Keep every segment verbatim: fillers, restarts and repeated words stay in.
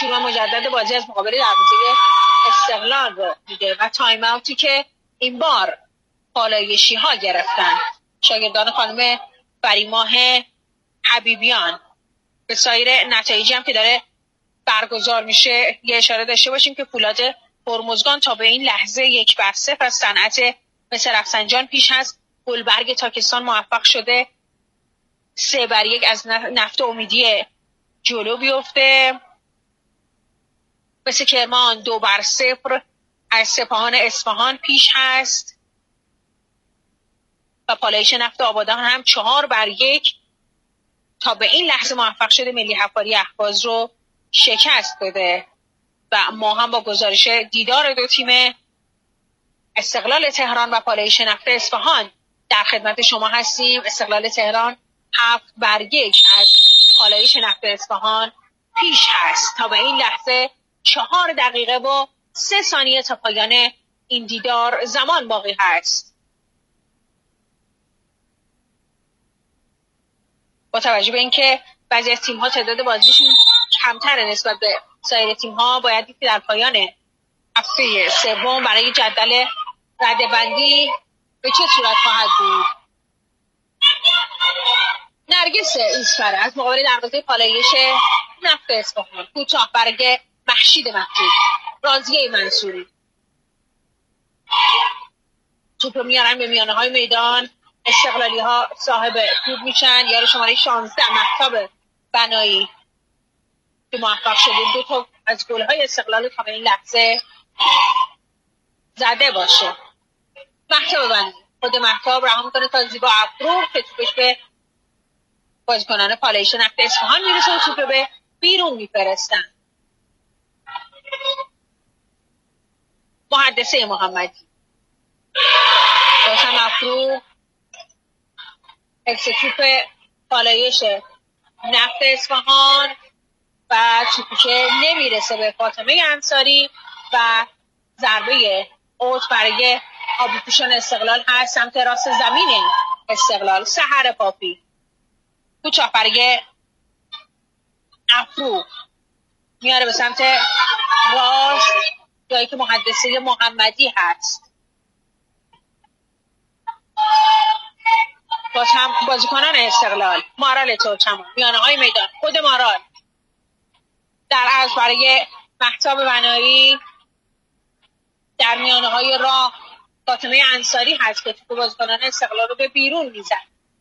شروع مجدد بازی از مقابل دروازه استقلال رو دیده و تایم اوتی که این بار پالایشی ها گرفتن شاگردان خانم فریماه حبیبیان. به سایر نتایجی هم که داره برگزار میشه یه اشاره داشته باشیم که فولاد هرمزگان تا به این لحظه یک بر صفر از صنعت مس رفسنجان پیش هست. گلبرگ تاکستان موفق شده سه بر یک از نفت امیدی جلو بیفته. مثل کرمان دو بر صفر از سپاهان اصفهان پیش هست و پالایش نفت آبادان هم چهار بر یک تا به این لحظه موفق شده ملی حفاری اهواز رو شکست بده و ما هم با گزارش دیدار دو تیم استقلال تهران و پالایش نفت اصفهان در خدمت شما هستیم. استقلال تهران هفت بر یک از پالایش نفت اصفهان پیش هست. تا به این لحظه چهار دقیقه و سه ثانیه تا پایان این دیدار زمان باقی هست. با توجه به اینکه بعضی از تیم‌ها تعداد بازیشون کمتره نسبت به سایر تیم‌ها، باید دید که در پایان هفته سوم برای جدول رده‌بندی به چه صورت خواهد بود. نرگس ایسفر از مقابل دروازه پالایش نفت اصفهان، کوتاه برگ محشید مکتوب، راضیه منصوری توپ رو میارن به میانه های میدان. استقلالی ها صاحب توپ میشن. یار شماره شانزده مهتاب بنایی که موفق شده دو تا از گل های استقلال تا به این لحظه زده باشه. مهتاب بنایی خود مهتاب رها میکنه تا زیبا افرو که توپش به بازیکنان پالایش نفت اصفهان میرسه و توپ به بیرون میفرستن. محدثه محمدی باشم افرو اکس توپ پالایش نفت اصفهان و توپی که نمیرسه به فاطمه انصاری و ضربه اوت برای آبی پوشان استقلال هست سمت راست زمین استقلال. سحر پاپی کوچاه برای افرو میاره به سمت راست جایی که محدثه محمدی هست. باز هم بازیکنان استقلال مارال ترکمان میانه های میدان، خود مارال در عرض برای مهتاب بنایی در میانه های راه فاطمه انصاری هست که توپ بازیکنان استقلال رو به بیرون میزن.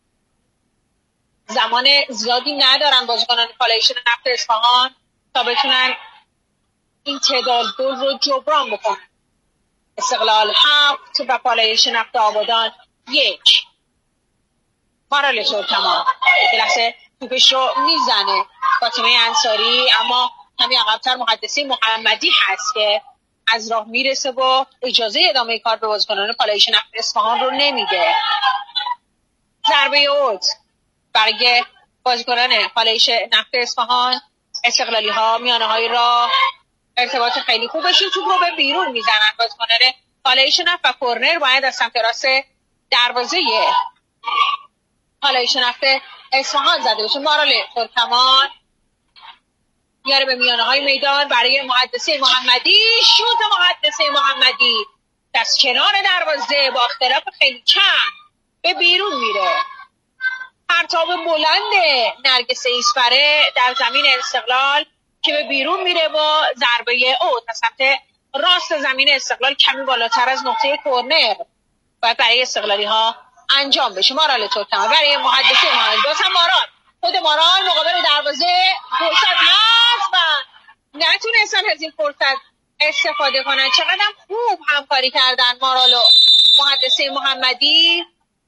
زمان زیادی ندارن بازیکنان پالایش نفت اصفهان تا بتونن این تعداد گل رو جبران بکنن. استقلال هفت و پالایش نفت آبادان یک. مارال ترکمان درسته توپش رو میزنه فاطمه انصاری، اما کمی عقب‌تر محدثه محمدی هست که از راه میرسه و اجازه ادامه کار به بازیکنان پالایش نفت اصفهان رو نمیده. ضربه اوت برای بازیکنان پالایش نفت اصفهان. استقلالی ها میانه های راه ارتباط خیلی خوبشون توپ رو به بیرون میزنن. بازیکنان پالایش نفت و کورنر باید از سمت راست دروازه پالایش نفت اصفهان زده بشه. مارال ترکمان میاره به میانه های میدان برای محدثه محمدی. شوت محدثه محمدی دست کنار دروازه با اختلاف خیلی کم به بیرون میره. پرتاب بلند نرگس ایسفره در زمین استقلال که به بیرون میره با ضربه اوت از سمت راست زمین استقلال کمی بالاتر از نقطه کورنر باید برای استقلالی ها انجام بشه. مارال ترکمان برای محدثه محمدی، باز هم مارال خود مارال مقابل دروازه فرصت هست و نتونستن از این فرصت استفاده کنن. چقدر خوب همکاری کردن مارال و محدثه محمدی،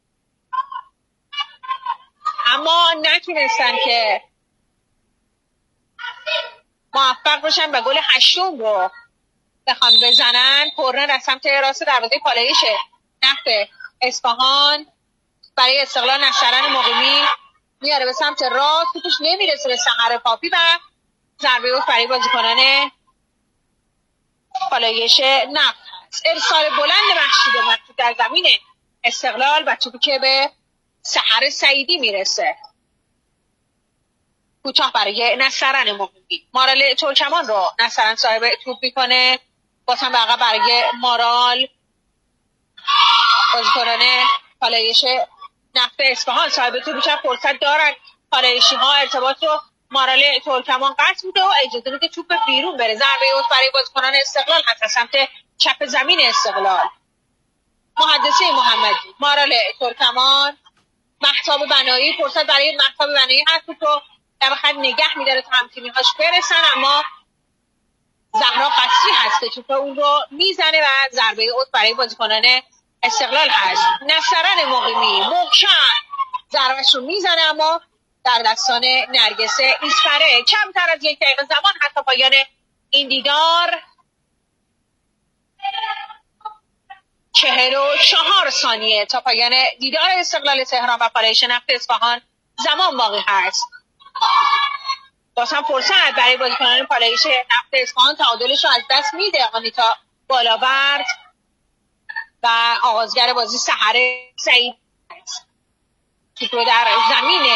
اما نتونستن که موفق باشن و گل هشتم رو بخوان بزنن. کورنر از سمت راست دروازه پالایش نفت اصفهان برای استقلال نصرن مقیمی میاره به سمت راست، توپش نمیرسه به سحر پاپی و ضربه اوت برای بازیکنان پالایش نفت. ارسال بلند محشید مکتوب در زمین استقلال و توپی که به سحر سعیدی میرسه. کوتاه برای نصرن مقیمی. مارال ترکمان رو نصرن صاحب توپ میکنه، بازم به عقب برای مارال. بازیکنان پالایش نفت اصفهان صاحب توپ بیشتر فرصت دارن، پالایشی ها ارتباط رو مارال ترکمان قطع میده و اجازه میده توپ بیرون بره. ضربه اوت برای بازیکنان استقلال هست سمت چپ زمین استقلال. محدثه محمدی، مارال ترکمان، مهتاب بنایی، فرصت برای مهتاب بنایی هست تو در خط نگه میداره تا همتیمی‌هاش برسن، اما زهرا قصری هست که توپ اون رو میزنه و ضربه اوت برای بازیکنان استقلال هست. نصرن مقیمی محکم ضربه‌اش رو میزنه، اما در دستان نرگس ایسپره. کمتر از یک دقیقه زمان حتی پایان این دیدار، چهل و چهار ثانیه تا پایان دیدار استقلال تهران و پالایش نفت اصفهان زمان باقی هست. باز هم فرصت برای بازیکنان پالایش نفت اصفهان تعادلش رو از دست میده. آنیتا بالاورد و آغازگر بازی سحر سعید توپ رو در زمین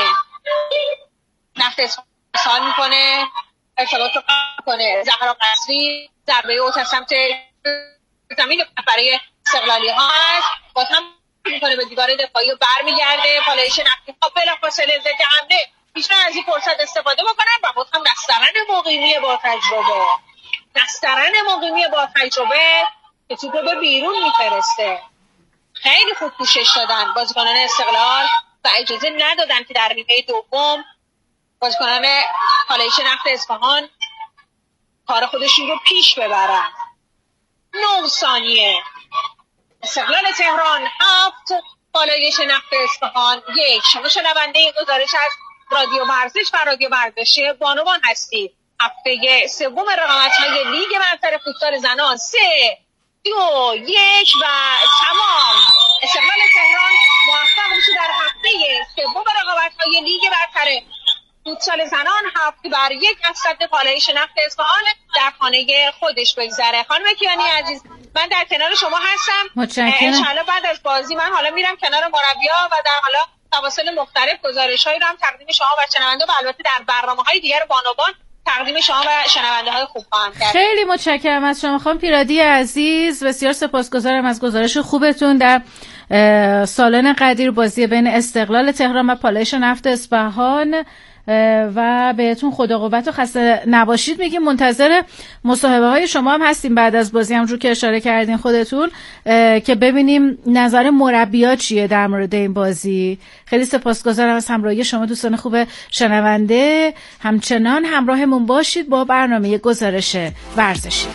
نفت اصفهان میکنه، ارتباط رو قطع کنه. زهرا قصری ضربه اوت از سمت زمین برای استقلالی ها هست، باز هم میکنه به دیوار دفاعی و برمیگرده. پالایش نفتی ها بلافاصله ضد حمله بیشتر از این فرصت استفاده بکنن و باز هم نسترن مقیمی با تجربه نسترن مقیمی با تجربه که توپ رو به بیرون میفرسته. خیلی خوب پوشش دادن بازیکنان استقلال و اجازه ندادن که در نیمه دوم بازیکنان پالایش نفت اصفهان کار خودشون رو پیش ببرن. نه ثانیه استقلال تهران هفت، پالایش نفت اصفهان یک. شما شنونده این گزارش از رادیو ورزش و رادیو ورزش بانوان هستید. هفته سوم رقابت‌های لیگ برتر فوتبال زنان سه دو یک و تمام. استقلال تهران موفق میشه در هفته سوم رقابت‌های لیگ برتر فوتبال زنان هفت بر یک از صد پالایش نفت اصفهان در خانه خودش بگذره. خانم کیانی عزیز، من در کنار شما هستم. متشکرم. انشالله بعد از بازی من حالا میرم کنار مربی‌ها و در حالا تواصل مختلف گزارش‌هایی رو هم تقدیم شما و شنونده و البته در برنامه‌های دیگر بانوان تقدیم شما و شنونده‌های خوب خواهم کرد. خیلی متشکرم از شما خانم پیرادی عزیز، بسیار سپاسگزارم از گزارش خوبتون در سالن قدیر بازی بین استقلال تهران و پالایش نفت اصفهان و بهتون خدا قوت و خسته نباشید میگیم. منتظر مصاحبه های شما هم هستیم بعد از بازی، همونجور که اشاره کردین خودتون، که ببینیم نظر مربی‌ها چیه در مورد این بازی. خیلی سپاسگزارم از همراهی شما دوستان خوب شنونده. همچنان همراهمون باشید با برنامه گزارش ورزشی.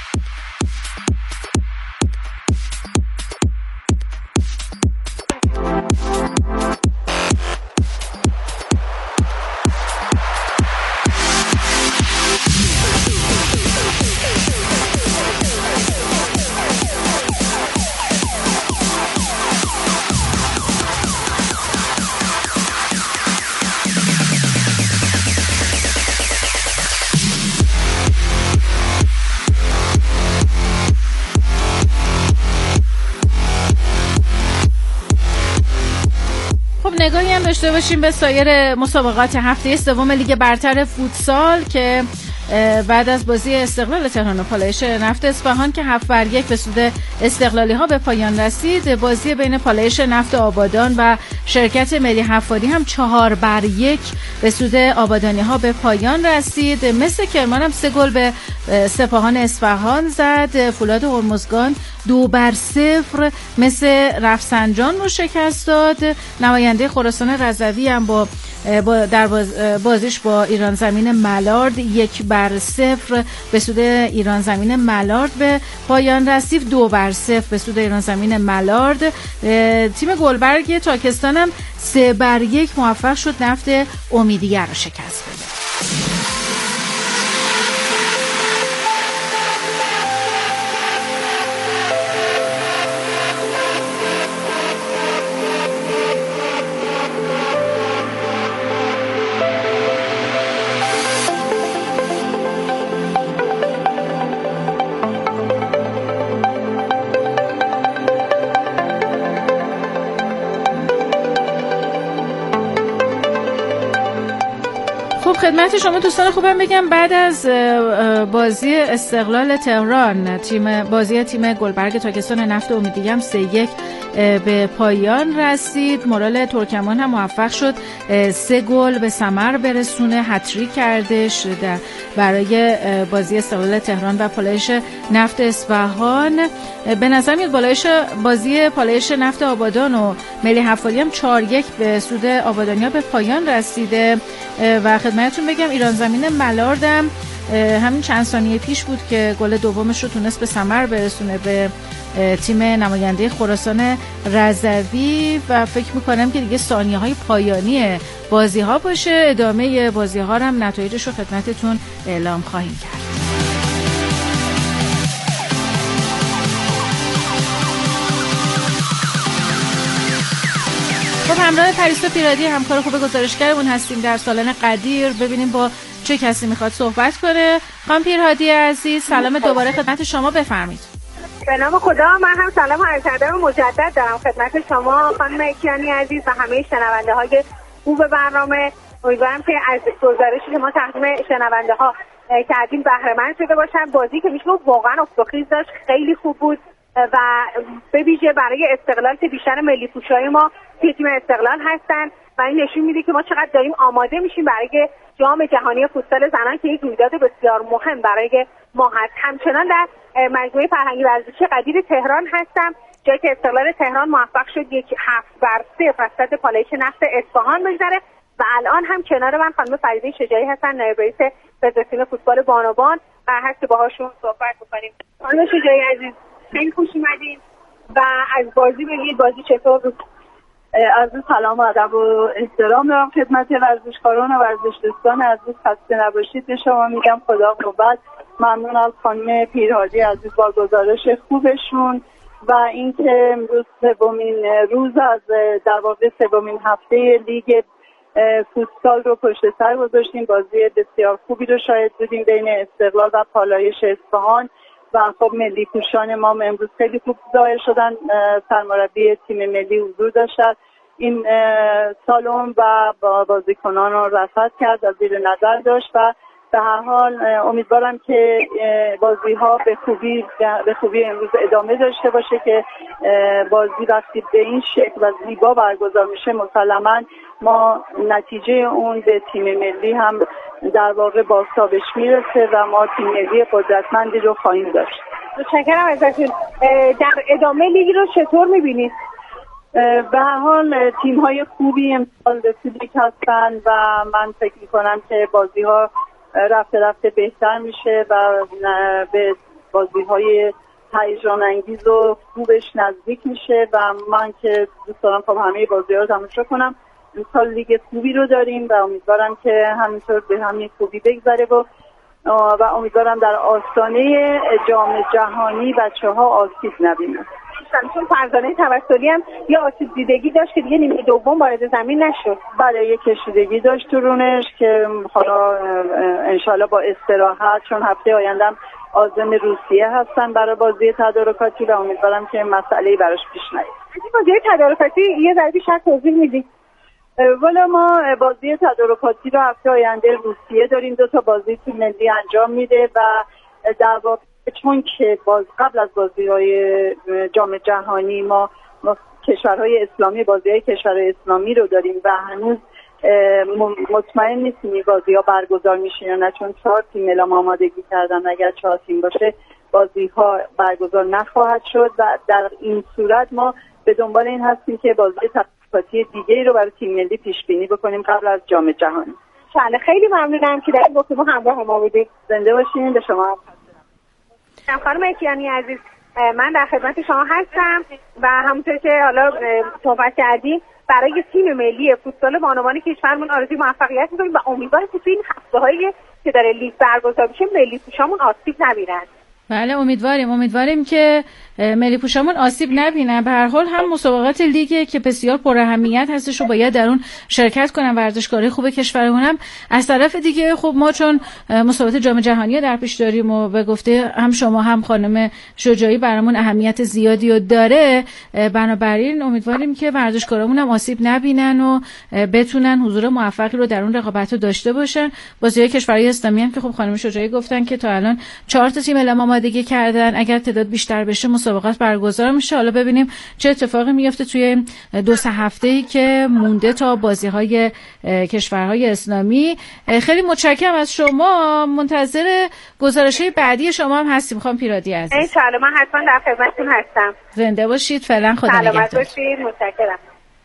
نگاهی هم داشته باشیم به سایر مسابقات هفته سوم لیگ برتر فوتسال که بعد از بازی استقلال تهران و پالایش نفت اصفهان که هفت بر یک به سود استقلالی ها به پایان رسید، بازی بین پالایش نفت آبادان و شرکت ملی حفاری هم چهار بر یک به سود آبادانی ها به پایان رسید. مثل کرمان هم سه گل به سپاهان اصفهان زد. فولاد هرمزگان دو بر صفر مثل رفسنجان رو شکست داد. نماینده خراسان رضوی هم با در بازیش با ایران زمین ملارد یک بر صفر به سود ایران زمین ملارد به پایان رسید. دو بر صفر به سود ایران زمین ملارد. تیم گلبرگ تاکستان هم سه بر یک موفق شد نفت امیدیه رو شکست بده. خدمت شما دوستان خوبم بگم بعد از بازی استقلال تهران تیم بازی تیم گلبرگ تاکستان نفت امیدی هم سه یک به پایان رسید. مورال ترکمان هم موفق شد سه گل به ثمر برسونه، هتریک کردش برای بازی استقلال تهران و پالایش نفت اصفهان. به نظر میاد بالایش بازی پالایش نفت آبادان و ملی حفاری هم چهار یک به سود آبادانیا به پایان رسیده و خدمتتون بگم ایران زمین ملاردم همین چند ثانیه پیش بود که گل دومش رو تونست به ثمر برسونه به تیم نماینده خراسان رضوی و فکر میکنم که دیگه ثانیه های پایانی بازی ها باشه. ادامه بازی ها هم نتایجش رو خدمتتون اعلام خواهیم کرد. خب همراه پریسا پیرادی همکار خوب گزارشگرمون هستیم در سالن قدیر. ببینیم با چه کسی میخواد صحبت کنه. خانم پیرهادی عزیز سلام دوباره خدمت شما، بفرمایید. به نام خدا، من هم سلام و عرض ادب مجدد دارم خدمت شما خانم کیانی عزیز و همه شنونده های خوب برنامه. امیدوارم که از گزارشی که ما تقدیم شنونده ها کردیم بهره مند شده باشن. بازی که میشه واقعا افت داشت، خیلی خوب بود و به ویژه برای استقلال که بیشتر ملی پوشای ما تیم استقلال هستن و این نشون میده که ما چقدر داریم آماده میشیم برای جام جهانی فوتسال زنان که یک رویداد بسیار مهم برای ما هست. همچنان در مجموعه فرهنگی ورزشی قدیر تهران هستم، جایی که استقلال تهران موفق شد یک هفت بر صفر از صد پالایش نفت اصفهان بگذره و الان هم کنار من خانم فریده شجاعی هستن، نایب رئیس فدراسیون فوتبال بانوان، قرار هست که باهاشون صحبت بکنیم. خانم شجاعی عزیز خیلی خوش اومدین و از بازی بگید بازی چطور بود؟ عرض سلام و ادب و احترام دارم خدمت ورزشکاران و ورزش دوستان عزیز. خسته نباشید به شما میگم. خدا قوت. ممنون از خانم پیرهادی عزیز با گزارش خوبشون و اینکه امروز سومین روز از در واقع سومین هفته لیگ فوتسال رو پشت سر گذاشتیم. بازی بسیار خوبی رو شاهد بودیم بین استقلال و پالایش اصفهان و خب ملی پوشان ما امروز خیلی خوب ظاهر شدن. سرمربی تیم ملی حضور داشت این سالن و با بازیکنان رو رصد کرد، از زیر نظر داشت و به هر حال امیدوارم که بازی ها به خوبی به خوبی امروز ادامه داشته باشه که بازی وقتی به این شکل و زیبا برگزار میشه مسلماً ما نتیجه اون به تیم ملی هم در واقع بازتابش میرسه و ما تیم ملی قدرتمندی رو خواهیم داشت. متشکرم ازتون. در ادامه لیگ رو چطور میبینید؟ به هر حال تیم های خوبی امسال به لیگ هستن و من فکر میکنم که بازی ها رفته رفته بهتر میشه و به بازی های هیجان انگیز و خوبش نزدیک میشه و من که دوست دارم خب همه بازی ها رو تماشا کنم. امسال لیگ خوبی رو داریم و امیدوارم که همینطور به همین خوبی بگذره و و امیدوارم در آستانه جام جهانی بچه ها آسیب نبینن. چون فرزانه توسلی هم یه آسیب دیدگی داشت که دیگه نیمه دوم وارد زمین نشد. بله یه کشیدگی داشت تو رونش که حالا انشالله با استراحت، چون هفته آیندهم عازم روسیه هستن برای بازی تدارکاتی و امیدوارم که مسئله‌ای براش پیش نیاد. بازی تدارکاتی یه ذره بیشتر توضیح میدید؟ والا ما بازی تدارکاتی رو هفته آینده روسیه داریم، دو تا بازی تو ملی انجام میده و در واقع چون که باز قبل از بازی‌های جام جهانی ما, ما کشورهای اسلامی بازی‌های کشورهای اسلامی رو داریم و هنوز مطمئن نیستیم بازی‌ها برگزار میشه یا نه، چون چهار تیم اعلام آمادگی کردن. اگر چهار تیم باشه بازی‌ها برگزار نخواهد شد و در این صورت ما به دنبال این هستیم که بازی تدارکاتی دیگه‌ای رو برای تیم ملی پیش بینی بکنیم قبل از جام جهانی. بله خیلی ممنونم که در این گفتگو همراه ما بودید. زنده باشین. به شما خانم کیانی عزیز من در خدمت شما هستم و همونطور که حالا صحبت کردیم برای تیم ملی فوتبال بانوان کشورمون آرزوی موفقیت می‌کنیم و امیدوارم که تو این هفته‌هایی که داره لیگ برگزار میشه ملی پوشامون آسیب نبینن. بله امیدواریم امیدواریم که ملی پوشامون آسیب نبینن. به هر حال هم مسابقات لیگ که بسیار پر اهمیت هستش و باید در اون شرکت کنن ورزشکارای خوب کشورمون. هم از طرف دیگه خب ما چون مسابقات جام جهانی در پیش داریم و به گفته هم شما هم خانم شجاعی برامون اهمیت زیادی رو داره، بنابراین امیدواریم که ورزشکارامون هم آسیب نبینن و بتونن حضور موفقی رو در اون رقابت رو داشته باشن. بازی‌های کشورهای اسلامی هم که خب خانم شجاعی گفتن که تا الان چهار تا تیم اعلام آمادگی کردن، اگر تعداد بیشتر بشه مسابقات برگزار میشه. حالا ببینیم چه اتفاقی میفته توی دو سه هفته‌ای که مونده تا بازی‌های کشورهای اسلامی. خیلی متشکرم از شما، منتظر گزارش‌های بعدی شما هم هستیم خانم پیرادی عزیز. ان شاء الله من حتما در خدمتتون هستم. زنده باشید. فعلا خدا نگهدار. سلامت باشید. متشکرم.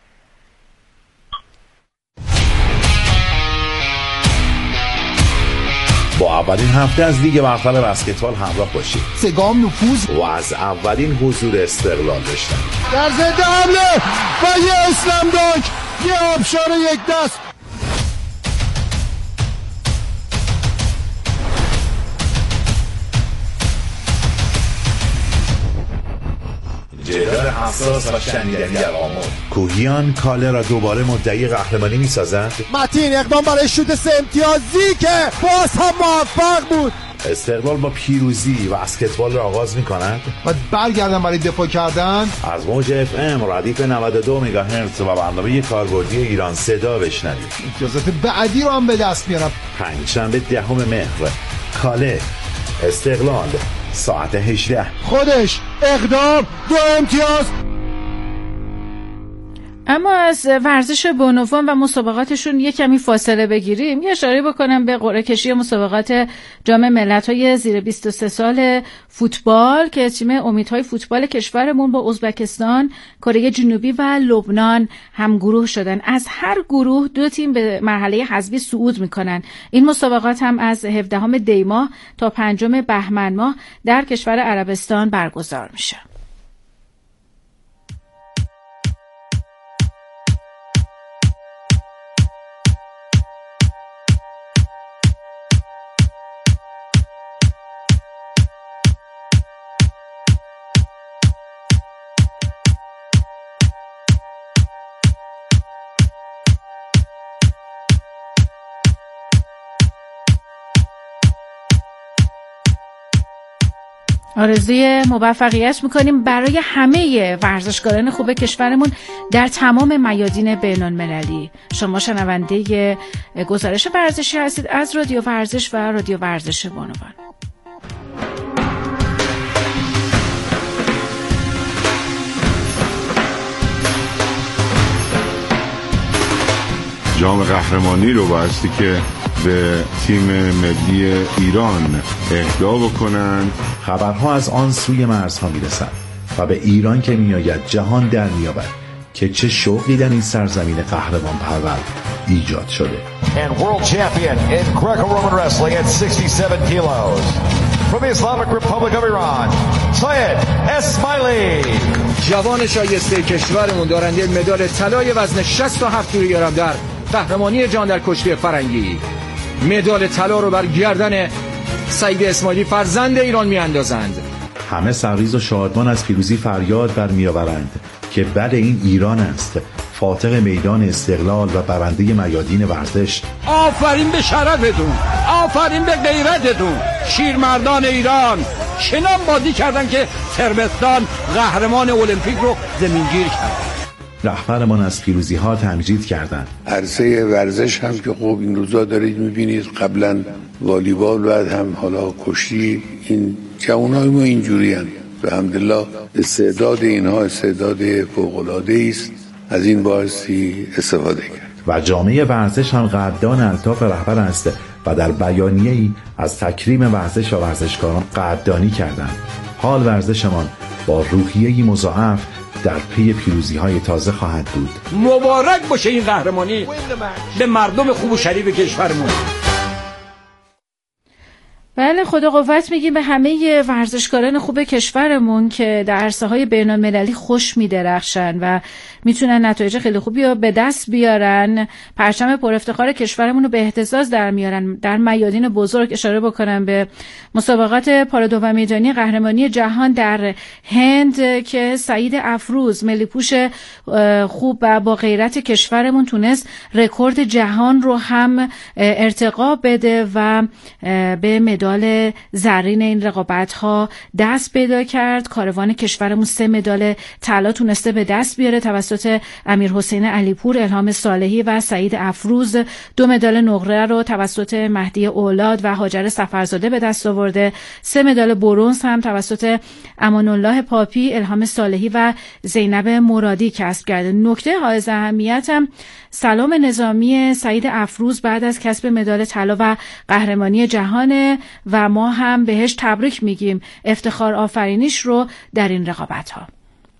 با اولین هفته از لیگ برتر بسکتبال همراه باشید. سگام نفوذ و از اولین حضور استقلال داشتن. در ضد حمله و یه اسلام دانک، یه آبشار یک دست. جدال حساس و شنیدنی در آمار. کوهیان کاله را دوباره مدعی قهرمانی می‌سازد. متین اقدام برای شوت سه امتیازی که باز هم موفق بود. استقلال با پیروزی بسکتبال را آغاز می‌کند و برگردن برای دفاع کردن. از موج اف ام ردیف نود و دو مگاهرتز و برنامه کاربردی ایران صدا بشنوید. امتیازات بعدی رو هم به دست میارم. پنجشنبه دهم مهر، کاله استقلال ساعت هجده. خودش اقدام دو امتیاز. اما از ورزش بانوان و مسابقاتشون یک کمی فاصله بگیریم، یه اشاره بکنم به قرعه کشی مسابقات جام ملت‌های زیر بیست و سه سال فوتبال که تیم امیدهای فوتبال کشورمون با ازبکستان، کره جنوبی و لبنان هم گروه شدن. از هر گروه دو تیم به مرحله حذفی صعود میکنن. این مسابقات هم از هفدهم دی ماه تا پنجم بهمن ماه در کشور عربستان برگزار میشه. آرزوی موفقیت میکنیم برای همه ورزشکاران خوب کشورمون در تمام میادین بین‌المللی. شما شنونده گزارش ورزشی هستید از رادیو ورزش و رادیو ورزش بانوان. جام قهرمانی رو بایستی که به تیم ملی ایران اهدا بکنند. خبرها از آن سوی مرزها میرسند و به ایران که میآید جهان در میابد که چه شوقی در این سرزمین قهرمان پرور ایجاد شده. And world champion in Greco-Roman wrestling at sixty-seven kilos from the Islamic Republic of Iran, Syed Esmaili. جوان شایسته کشورمون دارنده مدال طلای وزن شصت و هفت کیلوگرم در قهرمانی جهان در کشتی فرنگی. مدال طلا رو بر گردن سید اسماعیلی فرزند ایران میاندازند. همه سرریز و شادمان از پیروزی فریاد برمیآورند که بله این ایران است، فاتح میدان استقلال و برنده میادین ورزش. آفرین به شرفتون، آفرین به غیرتتون. شیرمردان ایران چنان بازی کردن که تربستان قهرمان المپیک رو زمینگیر کرد. رهبرمان از پیروزی ها تمجید کردند. عرصه ورزش هم که خوب این روزا دارید میبینید، قبلا والیبال بعد هم حالا کشتی، این جوانای ما اینجوری هم به حمدالله استعداد اینها استعداد فوق‌العاده است، از این باعثی استفاده کرد. و جامعه ورزش هم قدردان الطاف رهبر است و در بیانیه‌ای از تکریم ورزش و ورزشکاران قدردانی کردند. حال ورزشمان با روحیه‌ای مضاعف در پی پیروزی‌های تازه خواهد بود. مبارک باشه این قهرمانی به مردم خوب و شریف کشورمون. بله، خدا قوت میگیم به همه ورزشکاران خوب کشورمون که در عرصه‌های بین‌المللی خوش می‌درخشن و میتونن نتایج خیلی خوبی رو به دست بیارن، پرچم پر افتخار کشورمون رو به اهتزاز در میارن. در میادین بزرگ اشاره بکنم به مسابقات پارادو و میدانی قهرمانی جهان در هند که سعید افروز، ملی‌پوش خوب و با غیرت کشورمون، تونست رکورد جهان رو هم ارتقا بده و به مدال زرین این رقابت‌ها دست پیدا کرد. کاروان کشورمون سه مدال طلا تونسته به دست بیاره توسط امیرحسین علیپور، الهام صالحی و سعید افروز. دو مدال نقره رو توسط مهدی اولاد و هاجر سفرزاده به دست آورده. سه مدال برنز هم توسط امان الله پاپی، الهام صالحی و زینب مرادی کسب کرده. نکته حائز اهمیت هم سلام نظامی سعید افروز بعد از کسب مدال طلا و قهرمانی جهان و ما هم بهش تبریک میگیم افتخار آفرینیش رو در این رقابت ها.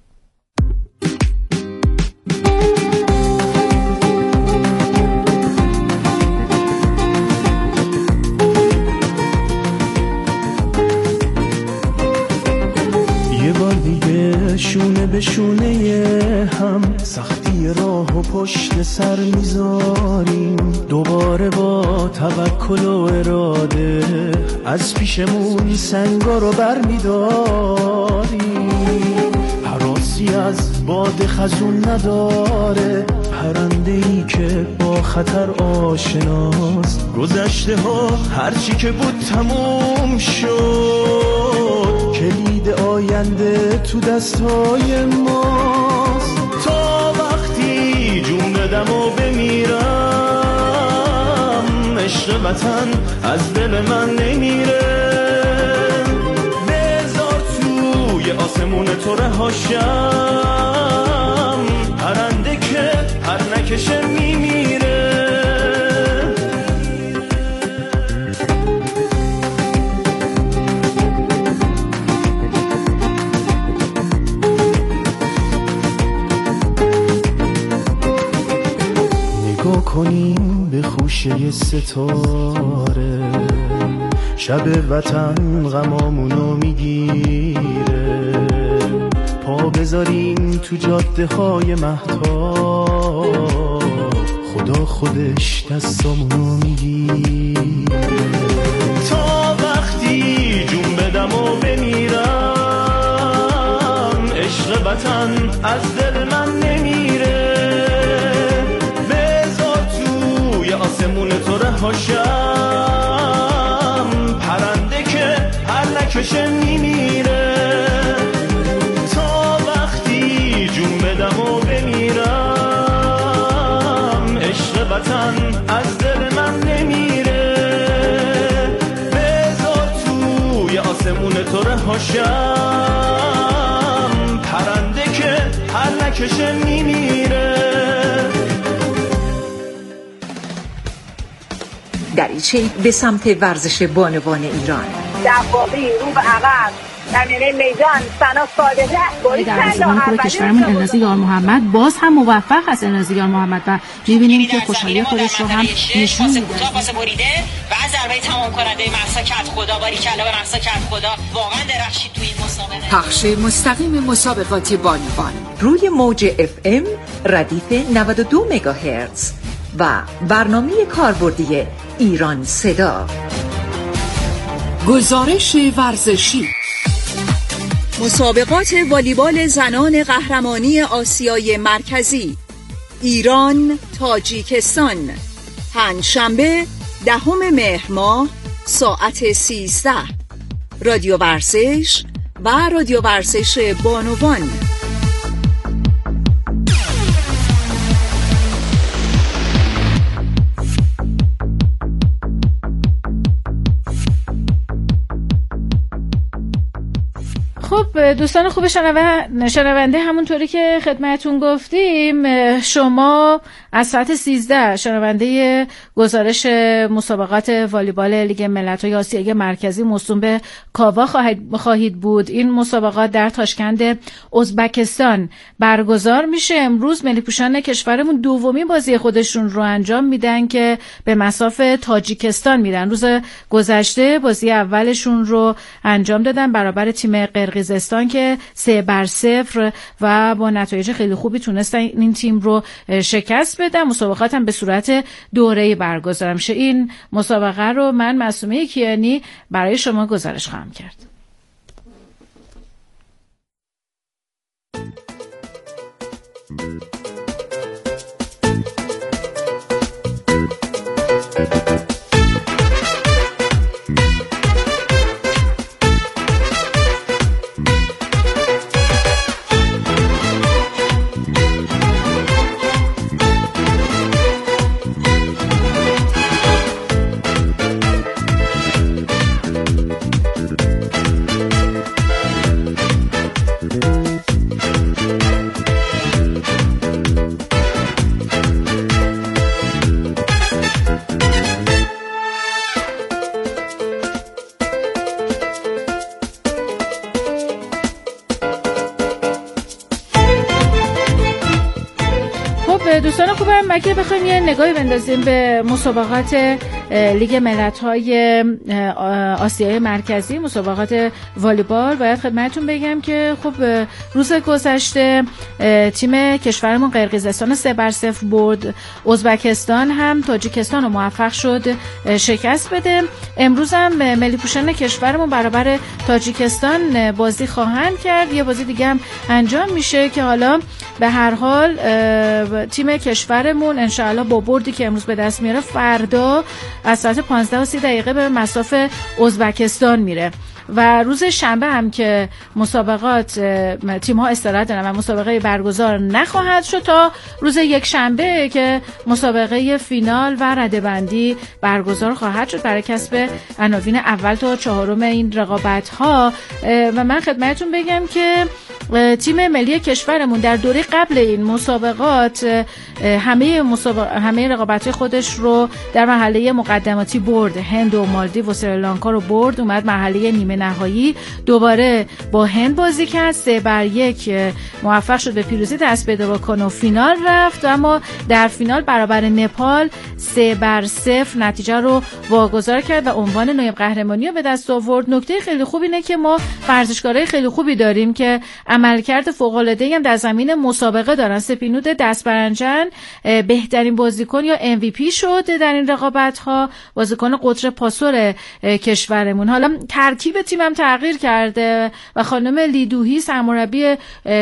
یه بار دیگه شونه به شونه هم سختی راه و پشت سر میذاریم، دوباره با توکل و اراده از پیشمون سنگا رو بر میداریم. حراسی از باد خزون نداره، پرنده ای که با خطر آشناست. گذشته ها هرچی که بود تموم شد، کلید آینده تو دستای ماست. تا وقتی جون بدم و بمیرم، عشق وطن از دل من نمیره. بذار توی آسمون تو رهاشم، پرنده که هر نکشه میمیره. نگاه کنیم به خوشه ستاره، شب وطن غمامونو میگیره. پا بذاریم تو جاده های مهتاب، خدا خودش دستامونو میگیره. تا وقتی جون بدم و بمیرم، عشق وطن از دل من نمیره. بذار توی آسمون تو رهاشم، پرنده که هر نکشه میمیره. تا وقتی جون بدم و بمیرم، عشق وطن از دل من نمیره. بذار توی آسمون تو رهاشم، پرنده که هر نکشه میمیره. دریچه به سمت ورزش بانوان ایران. دقاقی رو به عقب در میانه میدان سنا صادقه باید در زبان خوب کشورمون الناز یار محمد باز هم موفق هست. الناز یار محمد و میبینیم که خوشحالی خودش رو هم نشون میده. پاس بریده و ضربه تمام کننده مهسا کت خدا، باریکلا به مهسا کت خدا، واقعا درخشید تو این مسابقه. پخش مستقیم مسابقات بانوان روی موج اف ام ردیف نود و دو مگاهرتز و برنامه کاربردی ایران صدا. گزارش ورزشی. مسابقات والیبال زنان قهرمانی آسیای مرکزی ایران تاجیکستان، پنجشنبه دهم مهر ماه ساعت سیزده. رادیو ورزش و رادیو ورزش بانوان. خب دوستان خوب شنونده، همونطوری که خدمتون گفتیم شما از ساعت سیزده شنونده گزارش مسابقات والیبال لیگ ملت‌های آسیای مرکزی موسوم به کاوا خواهید بود. این مسابقات در تاشکند ازبکستان برگزار میشه. امروز ملی پوشان کشورمون دومین بازی خودشون رو انجام میدن که به مصاف تاجیکستان میرن. روز گذشته بازی اولشون رو انجام دادن برابر تیم قرقیزستان که سه بر صفر و با نتایج خیلی خوبی تونستن این تیم رو شکست بدن. مسابقات هم به صورت دوره‌ای برگزار میشه. این مسابقه رو من معصومه کیانی برای شما گزارش خواهم کرد. دوستان خوبم، اگه بخوایم یه نگاهی بندازیم به مسابقات لیگ ملت‌های آسیای مرکزی، مسابقات والیبال، باید خدمتتون بگم که خب روز گذشته تیم کشورمون قرقیزستان سه بر صفر برد. ازبکستان هم تاجیکستان رو موفق شد شکست بده. امروز هم ملی پوشان کشورمون برابر تاجیکستان بازی خواهند کرد. یه بازی دیگه هم انجام میشه که حالا به هر حال تیم کشورمون انشاءالله با بردی که امروز به دست میاره فردا از ساعت پانزده و سی دقیقه به مصاف ازبکستان میره. و روز شنبه هم که مسابقات تیم ها استراحت دارن و مسابقه برگزار نخواهد شد تا روز یک شنبه که مسابقه فینال و رده‌بندی برگزار خواهد شد برای کسب عناوین اول تا چهارم این رقابت ها. و من خدمتتون بگم که تیم ملی کشورمون در دوره قبل این مسابقات همه مسابقه همه رقابت‌های خودش رو در مرحله مقدماتی برد. هند و مالدیو و سریلانکا رو برد، اومد مرحله نیمه نهایی، دوباره با هند بازی کرد، سه بر یک موفق شد به پیروزی دست پیدا بکنه و فینال رفت. اما در فینال برابر نپال سه بر صفر نتیجه رو واگذار کرد و عنوان نایب قهرمانی رو به دست آورد. نکته خیلی خوب اینه که ما ورزشکارای خیلی خوبی داریم که عملکرد فوق‌العاده‌ای هم در زمین مسابقه دارن. سپینود دستبرنجن بهترین بازیکن یا ام وی پی شد در این رقابت‌ها، بازیکن قطر پاسور کشورمون. حالا ترکیب تیمم تغییر کرده و خانم لیدوهی سرمربی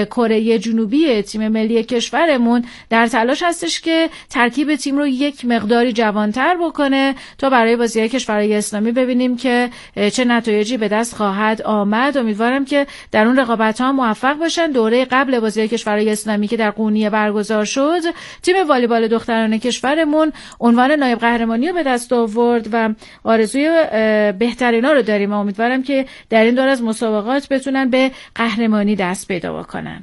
کره جنوبی تیم ملی کشورمون در تلاش هستش که ترکیب تیم رو یک مقداری جوان‌تر بکنه تا برای بازی‌های کشورهای اسلامی ببینیم که چه نتایجی به دست خواهد آمد. امیدوارم که در اون رقابت‌ها موفق باشن. دوره قبل بازی‌های کشورهای اسلامی که در قونیه برگزار شد، تیم والیبال دختران کشورمون عنوان نایب قهرمانی رو به دست آورد و آرزوی بهترینا رو داریم. امیدوارم که در این دور از مسابقات بتونن به قهرمانی دست پیدا بکنن.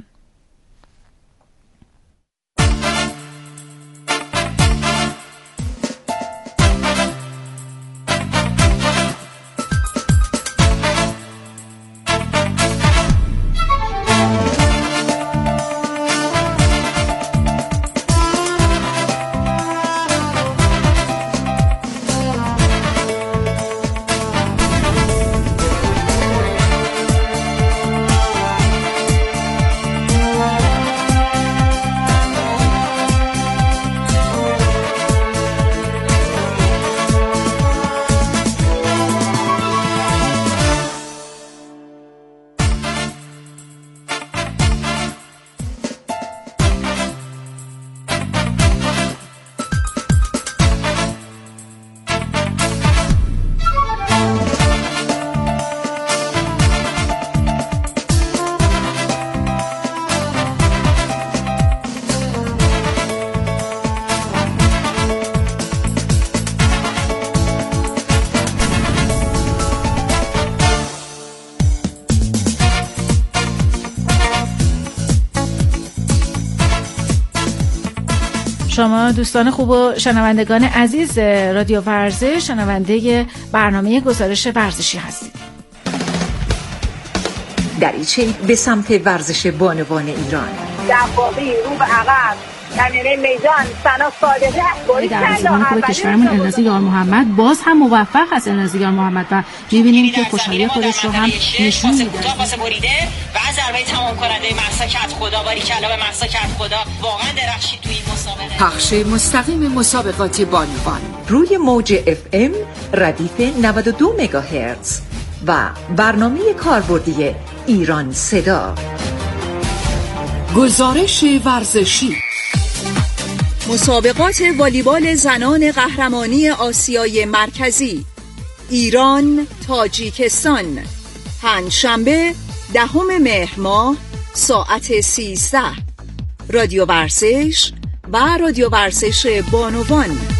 شما دوستان خوب و شنوندگان عزیز رادیو ورزش، شنونده برنامه گزارش ورزشی هستید. دریچه به سمت ورزش بانوان ایران. دقاقی رو به عقب در میانه میدان سنا صادقه گل کرد. خوب کشورمون الناز یار محمد باز هم موفق است. الناز یار محمد و می‌بینیم که خوشحالی خودش رو هم نشون میده. پاس بریده و ضربه تمام کننده مهسا کدخدا، باریکلا به مهسا کدخدا، واقعا درخشید توی این مسابقه. پخش مستقیم مسابقات بانوان روی موج اف ام ردیف نود و دو مگاهرتز و برنامه کاربردی ایران صدا. گزارش ورزشی. مسابقات والیبال زنان قهرمانی آسیای مرکزی ایران تاجیکستان، پنجشنبه دهم مهر ماه ساعت سیزده. رادیو ورزش و رادیو ورزش بانوان.